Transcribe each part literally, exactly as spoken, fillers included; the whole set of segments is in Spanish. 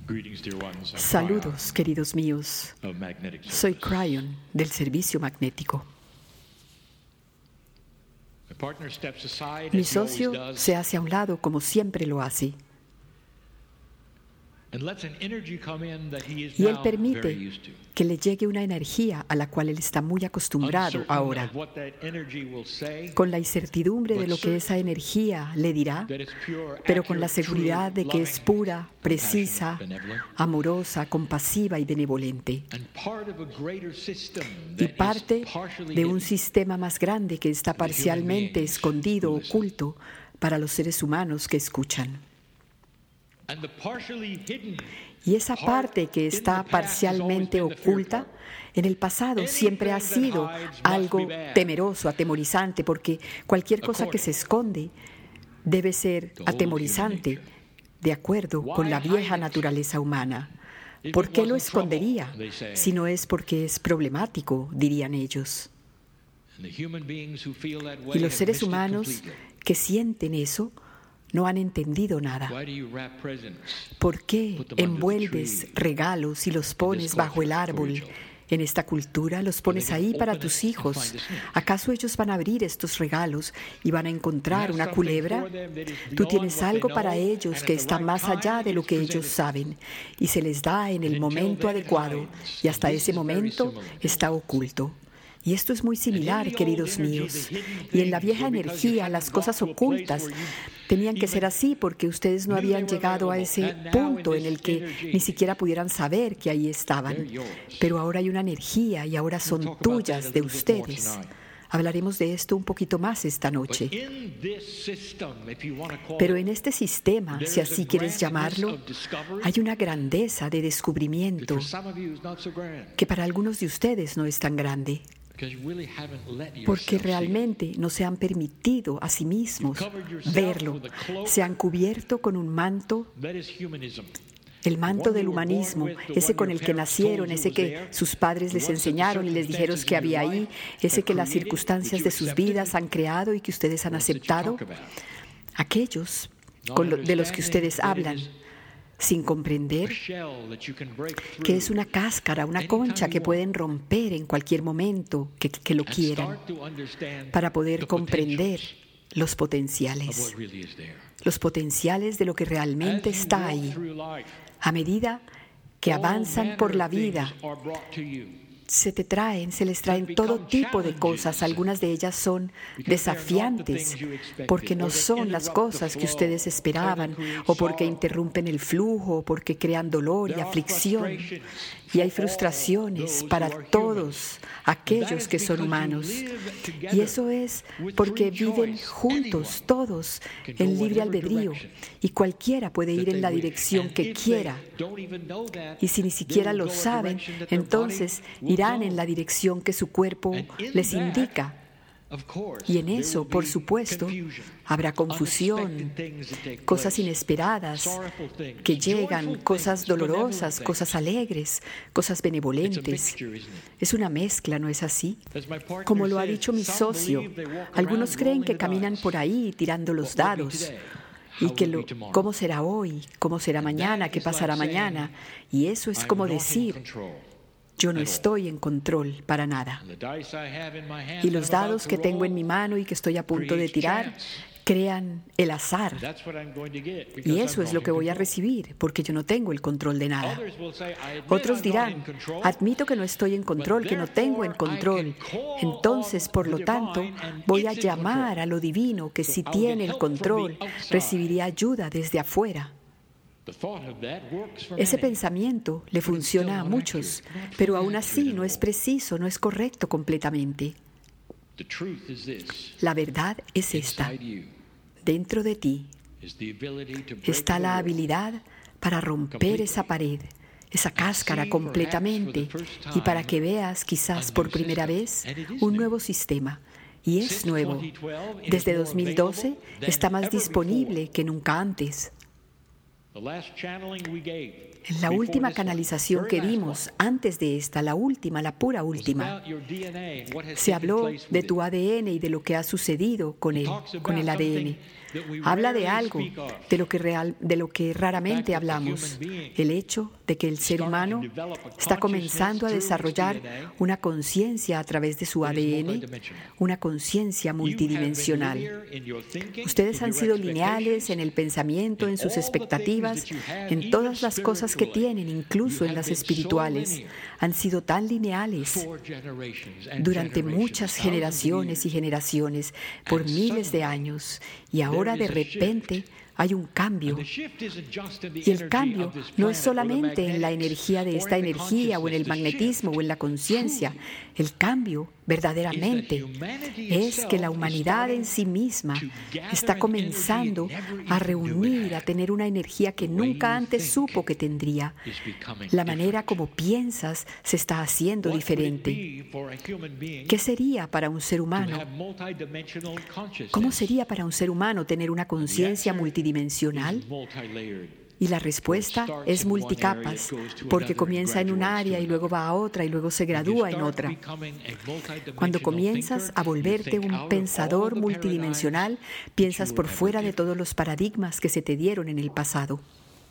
Saludos, queridos míos. Soy Cryon, del servicio magnético. Mi socio se hace a un lado como siempre lo hace. Y él permite que le llegue una energía a la cual él está muy acostumbrado ahora, con la incertidumbre de lo que esa energía le dirá, pero con la seguridad de que es pura, precisa, amorosa, compasiva y benevolente. Y parte de un sistema más grande que está parcialmente escondido, oculto, para los seres humanos que escuchan. Y esa parte que está parcialmente oculta, en el pasado siempre ha sido algo temeroso, atemorizante, porque cualquier cosa que se esconde debe ser atemorizante, de acuerdo con la vieja naturaleza humana. ¿Por qué lo escondería? Si no es porque es problemático, dirían ellos. Y los seres humanos que sienten eso no han entendido nada. ¿Por qué envuelves regalos y los pones bajo el árbol? En esta cultura los pones ahí para tus hijos. ¿Acaso ellos van a abrir estos regalos y van a encontrar una culebra? Tú tienes algo para ellos que está más allá de lo que ellos saben y se les da en el momento adecuado, y hasta ese momento está oculto. Y esto es muy similar, queridos míos. Y en la vieja energía, las cosas ocultas tenían que ser así porque ustedes no habían llegado a ese punto en el que ni siquiera pudieran saber que ahí estaban. Pero ahora hay una energía y ahora son tuyas, de ustedes. Hablaremos de esto un poquito más esta noche. Pero en este sistema, si así quieres llamarlo, hay una grandeza de descubrimiento que para algunos de ustedes no es tan grande. Porque realmente no se han permitido a sí mismos verlo. Se han cubierto con un manto, el manto del humanismo, ese con el que nacieron, ese que sus padres les enseñaron y les dijeron que había ahí, ese que las circunstancias de sus vidas han creado y que ustedes han aceptado. Aquellos con lo, de los que ustedes hablan, sin comprender que es una cáscara, una concha que pueden romper en cualquier momento que, que lo quieran, para poder comprender los potenciales, los potenciales de lo que realmente está ahí. A medida que avanzan por la vida, se te traen, se les traen todo tipo de cosas. Algunas de ellas son desafiantes porque no son las cosas que ustedes esperaban, o porque interrumpen el flujo, o porque crean dolor y aflicción. Y hay frustraciones para todos aquellos que son humanos. Y eso es porque viven juntos, todos, en libre albedrío. Y cualquiera puede ir en la dirección que quiera. Y si ni siquiera lo saben, entonces irán en la dirección que su cuerpo les indica. Y en eso, por supuesto, habrá confusión, cosas inesperadas que llegan, cosas dolorosas, cosas alegres, cosas benevolentes. Es una mezcla, ¿no es así? Como lo ha dicho mi socio, algunos creen que caminan por ahí tirando los dados. Y que lo, ¿cómo será hoy? ¿Cómo será mañana? ¿Qué pasará mañana? Y eso es como decir: yo no estoy en control para nada. Y los dados que tengo en mi mano y que estoy a punto de tirar crean el azar. Y eso es lo que voy a recibir, porque yo no tengo el control de nada. Otros dirán: admito que no estoy en control, que no tengo en control. Entonces, por lo tanto, voy a llamar a lo divino, que si tiene el control, recibiría ayuda desde afuera. Ese pensamiento le funciona a muchos, pero aún así no es preciso, no es correcto completamente. La verdad es esta: dentro de ti está la habilidad para romper esa pared, esa cáscara completamente, y para que veas quizás por primera vez un nuevo sistema. Y es nuevo. Desde dos mil doce está más disponible que nunca antes. En la última canalización que dimos, antes de esta, la última, la pura última, se habló de tu A D N y de lo que ha sucedido con él, con el A D N. Habla de algo de lo que real, de lo que raramente hablamos, el hecho de que el ser humano está comenzando a desarrollar una conciencia a través de su A D N, una conciencia multidimensional. Ustedes han sido lineales en el pensamiento, en sus expectativas, en todas las cosas que tienen, incluso en las espirituales. Han sido tan lineales durante muchas generaciones y generaciones, por miles de años. Y ahora de repente hay un cambio. Y el cambio no es solamente en la energía de esta energía o en el magnetismo o en la conciencia. El cambio verdaderamente es que la humanidad en sí misma está comenzando a reunir, a tener una energía que nunca antes supo que tendría. La manera como piensas se está haciendo diferente. ¿Qué sería para un ser humano? ¿Cómo sería para un ser humano tener una conciencia multidimensional? Y la respuesta es multicapas, porque comienza en un área y luego va a otra y luego se gradúa en otra. Cuando comienzas a volverte un pensador multidimensional, piensas por fuera de todos los paradigmas que se te dieron en el pasado.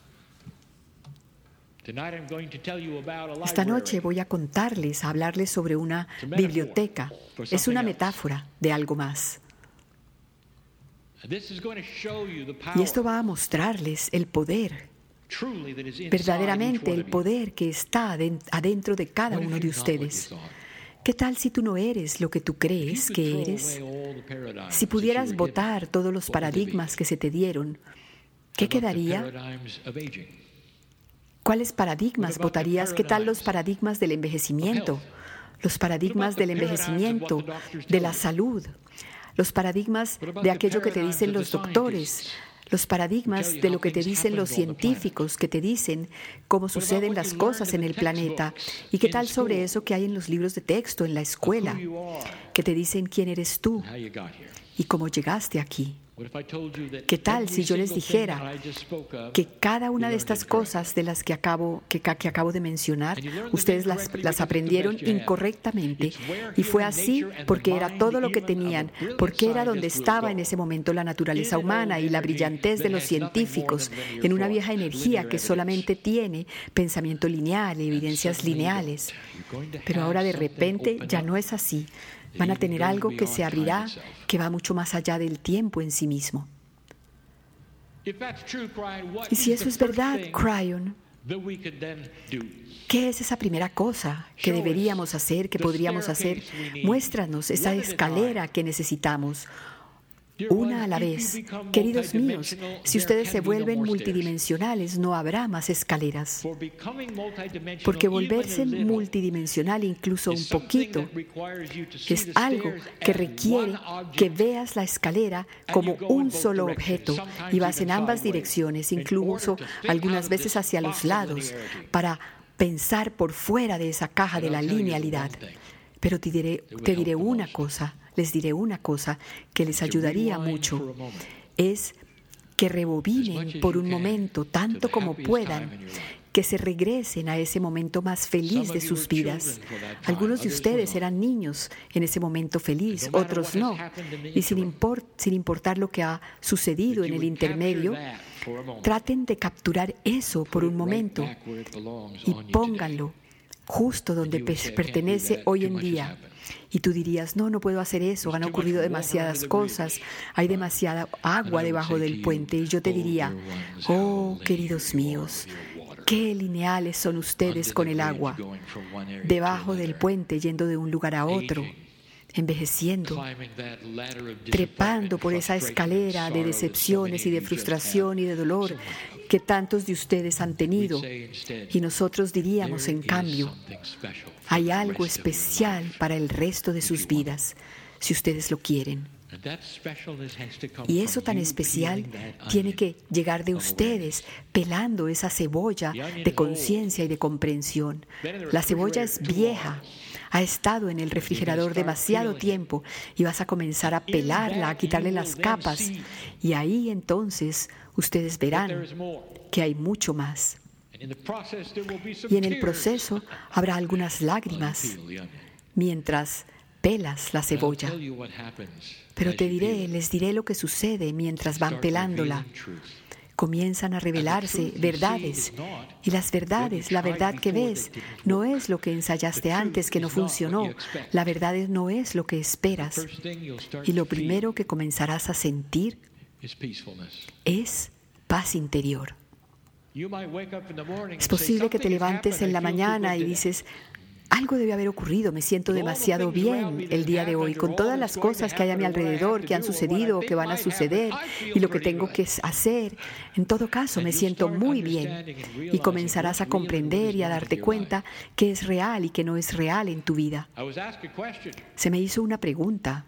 Esta noche voy a contarles, a hablarles sobre una biblioteca. Es una metáfora de algo más. Y esto va a mostrarles el poder, verdaderamente el poder que está adentro de cada uno de ustedes. ¿Qué tal si tú no eres lo que tú crees que eres? Si pudieras botar todos los paradigmas que se te dieron, ¿qué quedaría? ¿Cuáles paradigmas botarías? ¿Qué tal los paradigmas del envejecimiento? Los paradigmas del envejecimiento, de la salud. Los paradigmas de aquello que te dicen los doctores, los paradigmas de lo que te dicen los científicos, que te dicen cómo suceden las cosas en el planeta. ¿Y qué tal sobre eso que hay en los libros de texto, en la escuela, que te dicen quién eres tú y cómo llegaste aquí? ¿Qué tal si yo les dijera que cada una de estas cosas de las que acabo, que, que acabo de mencionar, ustedes las, las aprendieron incorrectamente? Y fue así porque era todo lo que tenían, porque era donde estaba en ese momento la naturaleza humana y la brillantez de los científicos, en una vieja energía que solamente tiene pensamiento lineal, evidencias lineales. Pero ahora de repente ya no es así. Van a tener algo que se abrirá, que va mucho más allá del tiempo en sí mismo. Y si eso es verdad, Cryon, ¿qué es esa primera cosa que deberíamos hacer, que podríamos hacer? Muéstranos esa escalera que necesitamos. Una a la vez. Queridos míos, si ustedes se vuelven multidimensionales, no habrá más escaleras. Porque volverse multidimensional, incluso un poquito, es algo que requiere que veas la escalera como un solo objeto y vas en ambas direcciones, incluso algunas veces hacia los lados, para pensar por fuera de esa caja de la linealidad. Pero te diré, te diré una cosa. Les diré una cosa que les ayudaría mucho, es que rebobinen por un momento, tanto como puedan, que se regresen a ese momento más feliz de sus vidas. Algunos de ustedes eran niños en ese momento feliz, otros no. Y sin, import, sin importar lo que ha sucedido en el intermedio, traten de capturar eso por un momento y pónganlo justo donde pertenece hoy en día. Y tú dirías, no, no puedo hacer eso, han ocurrido demasiadas cosas, hay demasiada agua debajo del puente. Y yo te diría, oh, queridos míos, qué lineales son ustedes con el agua, debajo del puente, yendo de un lugar a otro, envejeciendo, trepando por esa escalera de decepciones y de frustración y de dolor que tantos de ustedes han tenido. Y nosotros diríamos, en cambio, hay algo especial para el resto de sus vidas, si ustedes lo quieren. Y eso tan especial tiene que llegar de ustedes, pelando esa cebolla de conciencia y de comprensión. La cebolla es vieja. ha estado en el refrigerador demasiado tiempo y vas a comenzar a pelarla, a quitarle las capas. Y ahí entonces ustedes verán que hay mucho más. Y en el proceso habrá algunas lágrimas mientras pelas la cebolla. Pero te diré, les diré lo que sucede mientras van pelándola. Comienzan a revelarse verdades. Y las verdades, la verdad que ves, no es lo que ensayaste antes que no funcionó. La verdad no es lo que esperas. Y lo primero que comenzarás a sentir es paz interior. Es posible que te levantes en la mañana y dices, algo debe haber ocurrido, me siento demasiado bien el día de hoy, con todas las cosas que hay a mi alrededor, que han sucedido o que van a suceder, y lo que tengo que hacer. En todo caso, me siento muy bien. Y comenzarás a comprender y a darte cuenta que es real y que no es real en tu vida. Se me hizo una pregunta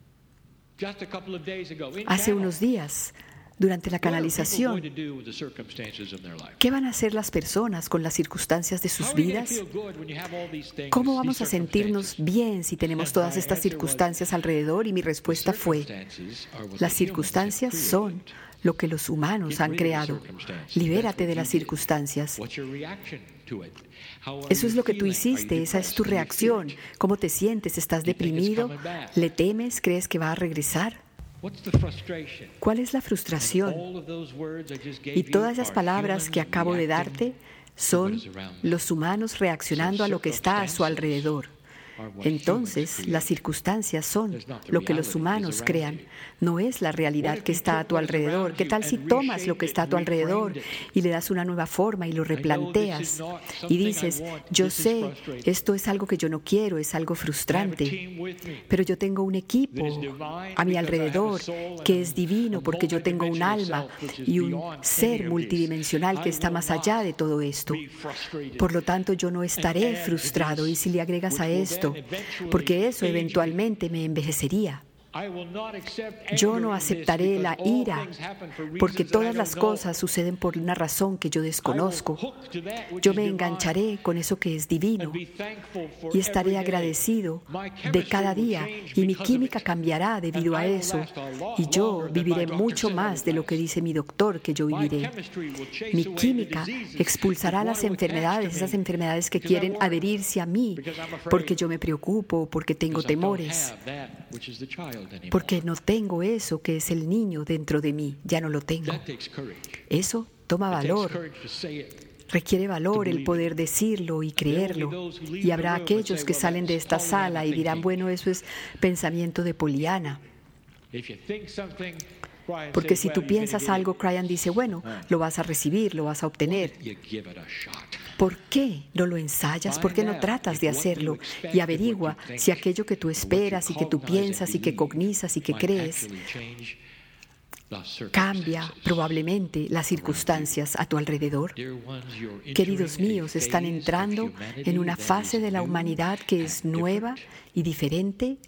hace unos días. Durante la canalización, ¿qué van a hacer las personas con las circunstancias de sus vidas? ¿Cómo vamos a sentirnos bien si tenemos todas estas circunstancias alrededor? Y mi respuesta fue, las circunstancias son lo que los humanos han creado. Libérate de las circunstancias. Eso es lo que tú hiciste, esa es tu reacción. ¿Cómo te sientes? ¿Estás deprimido? ¿Le temes? ¿Crees que va a regresar? ¿Cuál es la frustración? Y todas las palabras que acabo de darte son los humanos reaccionando a lo que está a su alrededor. Entonces, las circunstancias son lo que los humanos crean, no es la realidad que está a tu alrededor. ¿Qué tal si tomas lo que está a tu alrededor y le das una nueva forma y lo replanteas? Y dices, yo sé, esto es algo que yo no quiero, es algo frustrante, pero yo tengo un equipo a mi alrededor que es divino porque yo tengo un alma y un ser multidimensional que está más allá de todo esto. Por lo tanto, yo no estaré frustrado. Y si le agregas a esto, porque eso eventualmente me envejecería. Yo no aceptaré la ira, porque todas las cosas suceden por una razón que yo desconozco. Yo me engancharé con eso que es divino y estaré agradecido de cada día, y mi química cambiará debido a eso, y yo viviré mucho más de lo que dice mi doctor que yo viviré. Mi química expulsará las enfermedades, esas enfermedades que quieren adherirse a mí, porque yo me preocupo, porque tengo temores. Porque no tengo eso que es el niño dentro de mí, ya no lo tengo. Eso toma valor. Requiere valor el poder decirlo y creerlo. Y habrá aquellos que salen de esta sala y dirán, bueno, eso es pensamiento de Poliana. Porque si tú piensas algo, Cryan dice, bueno, lo vas a recibir, lo vas a obtener. ¿Por qué no lo ensayas? ¿Por qué no tratas de hacerlo? Y averigua si aquello que tú esperas y que tú piensas y que cognizas y que crees cambia probablemente las circunstancias a tu alrededor. Queridos míos, están entrando en una fase de la humanidad que es nueva y diferente.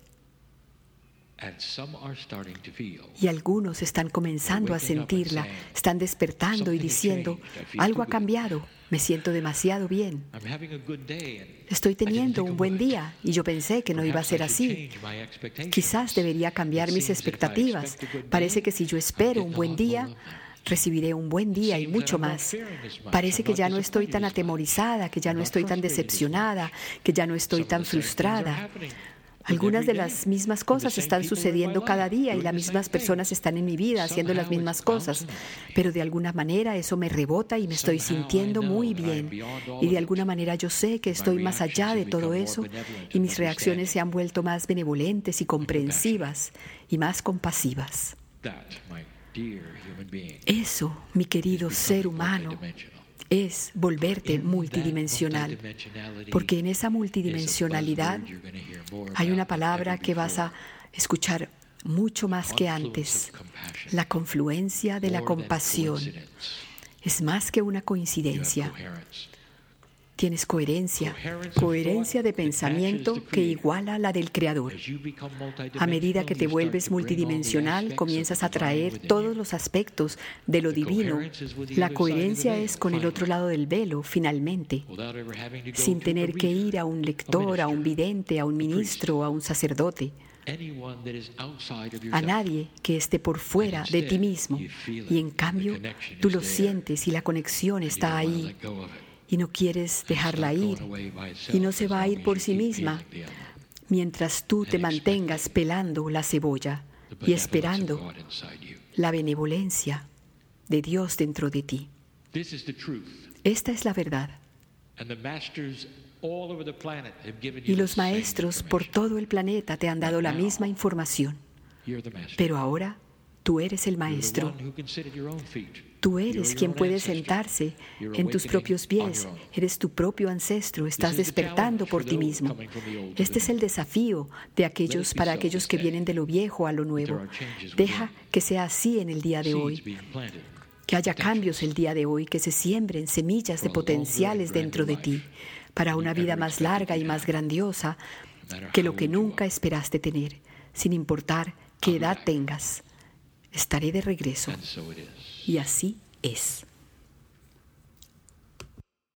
Y algunos están comenzando a sentirla, están despertando y diciendo, algo ha cambiado, me siento demasiado bien. Estoy teniendo un buen día y yo pensé que no iba a ser así. Quizás debería cambiar mis expectativas. Parece que si yo espero un buen día, recibiré un buen día y mucho más. Parece que ya no estoy tan atemorizada, que ya no estoy tan decepcionada, que ya no estoy tan frustrada. Algunas de las mismas cosas están sucediendo cada día y las mismas personas están en mi vida haciendo las mismas cosas, pero de alguna manera eso me rebota y me estoy sintiendo muy bien. Y de alguna manera yo sé que estoy más allá de todo eso y mis reacciones se han vuelto más benevolentes y comprensivas y más compasivas. Eso, mi querido ser humano, es volverte multidimensional, porque en esa multidimensionalidad hay una palabra que vas a escuchar mucho más que antes, la confluencia de la compasión. Es más que una coincidencia. Tienes coherencia, coherencia de pensamiento que iguala la del Creador. A medida que te vuelves multidimensional, comienzas a traer todos los aspectos de lo divino. La coherencia es con el otro lado del velo, finalmente, sin tener que ir a un lector, a un vidente, a un ministro, a un sacerdote. A nadie que esté por fuera de ti mismo. Y en cambio, tú lo sientes y la conexión está ahí. Y no quieres dejarla ir, y no se va a ir por sí misma, mientras tú te mantengas pelando la cebolla y esperando la benevolencia de Dios dentro de ti. Esta es la verdad. Y los maestros por todo el planeta te han dado la misma información. Pero ahora tú eres el maestro. Tú eres quien puede sentarse en tus propios pies. Eres tu propio ancestro. Estás despertando por ti mismo. Este es el desafío de aquellos para aquellos que vienen de lo viejo a lo nuevo. Deja que sea así en el día de hoy. Que haya cambios el día de hoy, que se siembren semillas de potenciales dentro de ti para una vida más larga y más grandiosa que lo que nunca esperaste tener, sin importar qué edad tengas. Estaré de regreso. Y así es.